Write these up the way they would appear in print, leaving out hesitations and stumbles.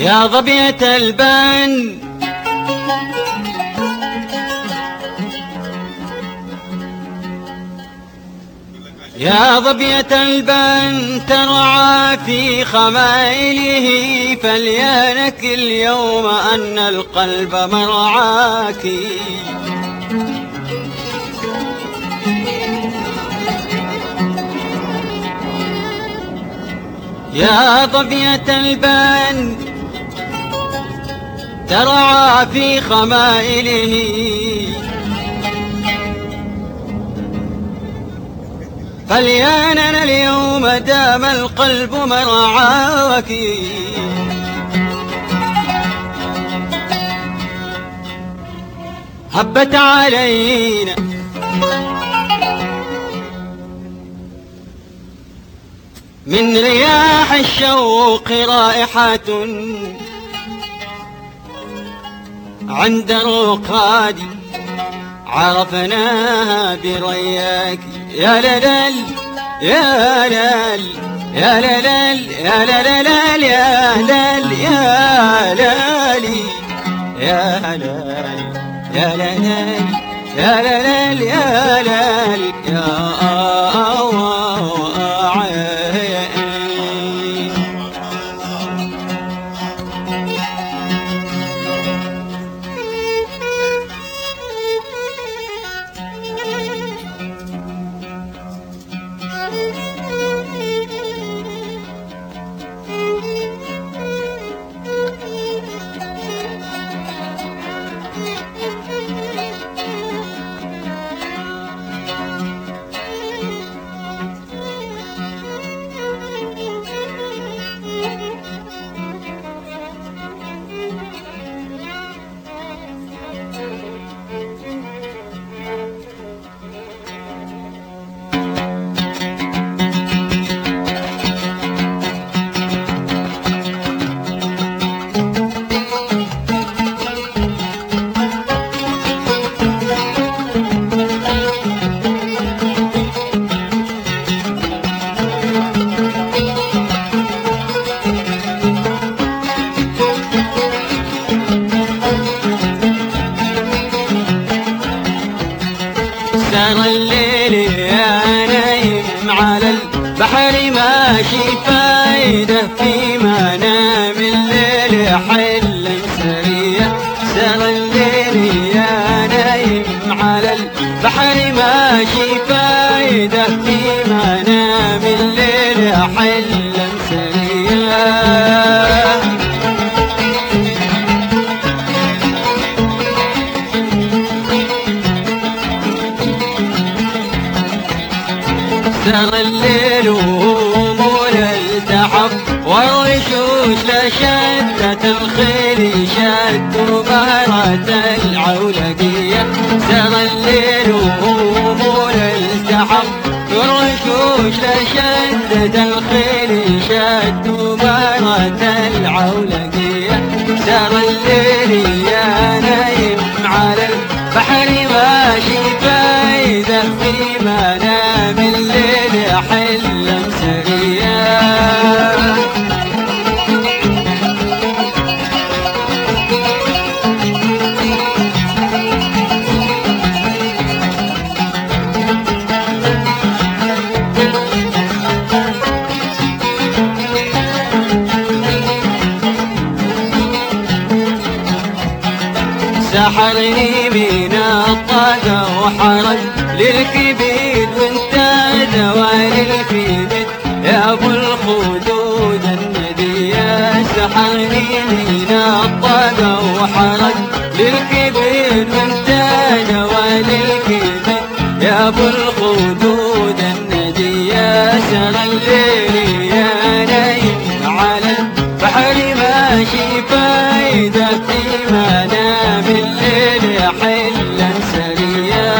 يا ظبية البن يا ظبية البن ترعى في خمائله، فليانك اليوم أن القلب مرعاك. يا ظبية البن ترعى في خمائله، فلياننا اليوم دام القلب مرعاك. هبت علينا من رياح الشوق رائحة، عند الرقاد عرفناها برياك. يا للل يا لل يا للل يا للل يا لل يا لالي يا لل يا للل يا للل يا لل يا سهر الليل يا نايم على البحر ماشي فايدة، في منام الليل حلم سريع. سهر الليل يا نايم على البحر ماشي فايدة، في منام الليل حلم سريع. سهر الليل وهموم التحف والرشوش لشدة الخيل شدوا بهرة العولقية. سهر الليل وهموم التحف والرشوش لشدة الخيل شدوا بهرة العولقية. سهر الليل يا نايم على البحر ماشي فايدة، في منام الليل حلم سريع. سحرني من الطاقة وحرج للكبيد، وانت دوال الكبيد يا ابو الخدود الندية. سحرني من الطاقة وحرج للكبيد، وانت دوال الكبيد يا ابو الخدود الندية. سهر الليل يا نايم على البحر ماشي فايدة، في منام الليل حلم سريع.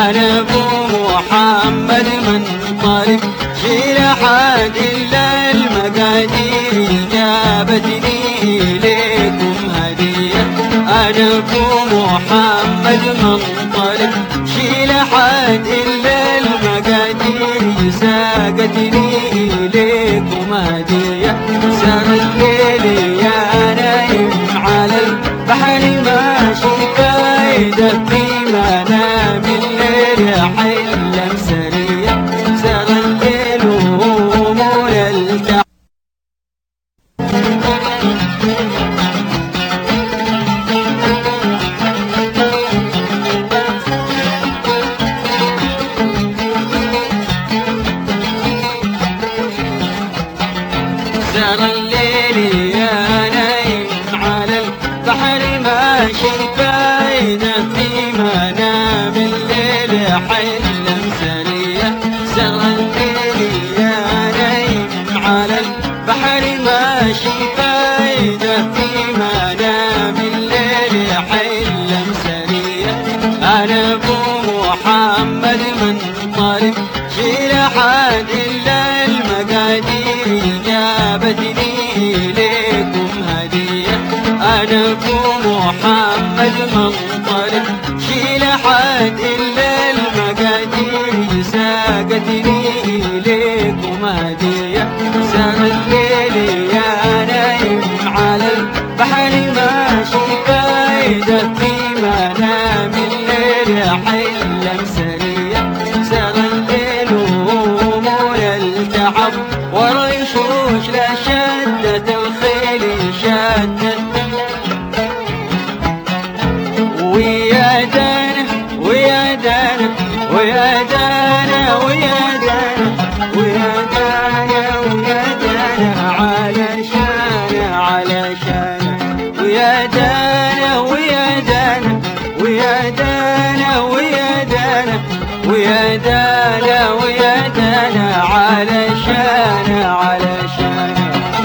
أنا أبو محمد من طالب شيل حد إلا المقادير جابتني إليكم هدية. أنا أبو محمد من طالب شيل حد إلا المقادير ساقتني إليكم هدية. سار الليل يا نايم على البحر ماشي فايدة في منام الليل حلم سريع. سار الليل وهموم التعب سار الليل يا نايم على البحر ماشي فايدة في منام الليل حلم سريع. سار الليل يا نايم على البحر ماشي فايدة في منام الليل حلم سريع. أنا أبو محمد من طالب شيل حد إلا المقادير جابتني إليكم هدية. أنا أبو محمد من طالب شيل حد إلا المقادير ساقتني إليكم هدية. سار الليل يا نايم على البحر ماشي فايدة في منام الليل حلم سريع. سار الليل وهموم التعب والرشوش لا شدت الخيل شدت. ويا دانا ويا دانا ويا دانا ويا دانا ويا دانا ويا دانا علشان علشان. ويا دانا ويا دانا ويا دانا ويا دانا ويا دانا ويا دانا علشان علشان.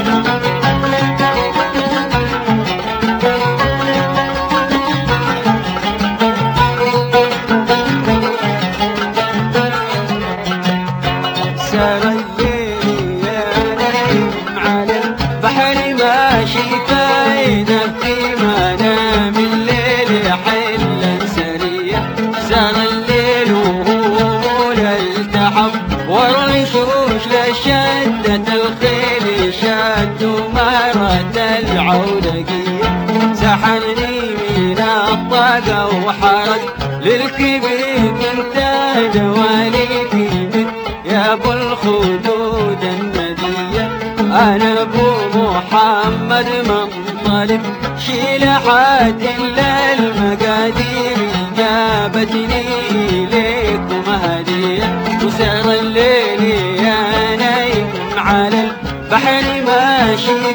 سار الليل يا نايم على البحر ماشي فايدة في منام الليل حلم سريع. سار الليل وهموم التعب والرشوش لشدت الخيل شد مرت العودقية. سحرني من الطاقة وحرق للكبير من تاج والدي يا ابو الخدود الندية. انا ابو محمد من طالب شيل حد الا المقادير جابتني اليكم هدية. وسار الليل يا نايم على البحر ماشي